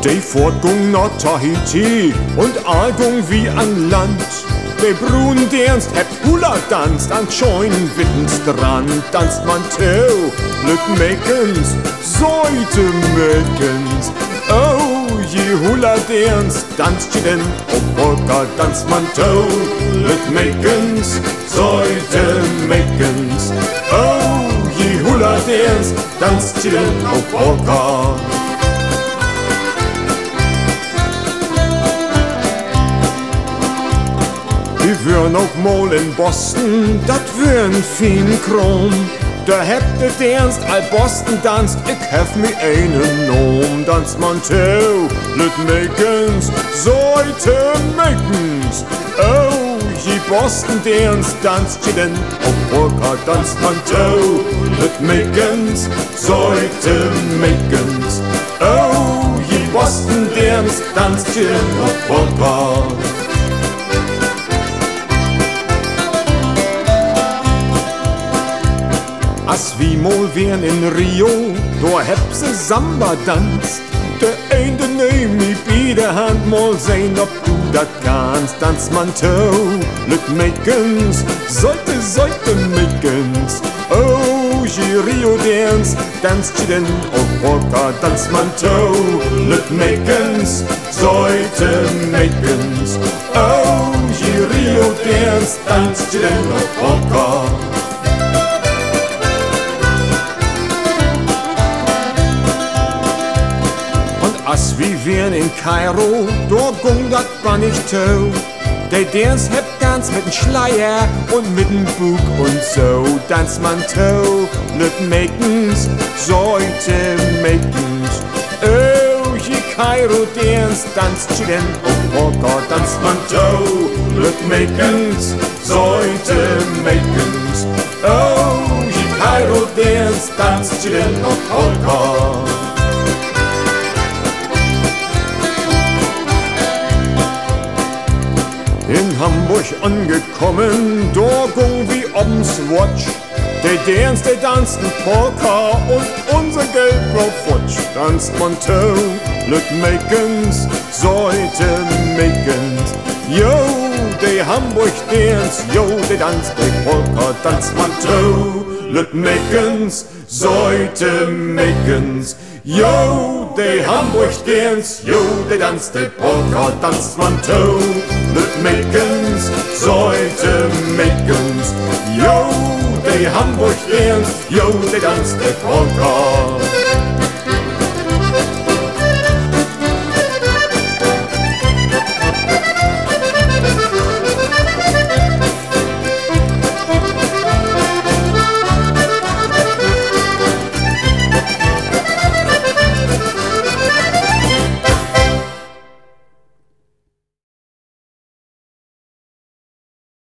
Die Fortgung nach Tahiti und Algung wie an Land. De Brun dernst heb Hula danst an scheuen Wittenstrand. Danst man tau, lüt mekens, Seite mekens. Oh, je Hula dernst, danst je denn, op Polka danst man tau, lüt mekens, Seite mekens. Oh, je Hula dernst, danst je denn, op Polka. Wir wären auch mal in Boston, dat wären fein Kram. Da hebt et ernst all Boston danst, ich hef mi einen Nom. Danst man tau, lüt mekens, Seite mekens. Oh, je Boston dernst, danst je denn, auf Polka danst man tau, lüt mekens, Seite mekens. Oh, je Boston dernst, danst je denn, auf Polka. As wie mal wären in Rio, da heb se Samba danst. De eine nehm mi bei der Hand, mal sehn, ob du dat kannst. Danst man tau, lüt mekens, Seite mekens. Oh, je Rio dernst, danst je denn auf Polka. Danst man tau, lüt mekens, Seite mekens. Oh, je Rio dernst, danst je denn auf Polka. As wie wären in Kairo, da gung dat ban ich tau. De dernst heb ganz mit'n Schleier und mit'n Bug und so. Danst man tau, lüt mekens, Seite mekens. Oh, je Kairo dernst, danst je denn auf Polka. Danst man tau, lüt mekens, Seite mekens. Oh, je Kairo dernst, danst je denn auf Polka. In Hamburg angekommen, da gung wie obens Watch. De dernst, de dansten Polka und unser Geld war futsch. Danst man tau, lüt mekens, Seite mekens. Yo, de Hamburg dernst, yo, de danst, de Polka. Danst man tau, lüt mekens, Seite mekens. Yo, de Hamburg dernst, yo, de danst, de Polka. Danst man tau, lüt mekens, Seite mekens. Yo, de Hamburg dernst, yo, de danst, de Polka.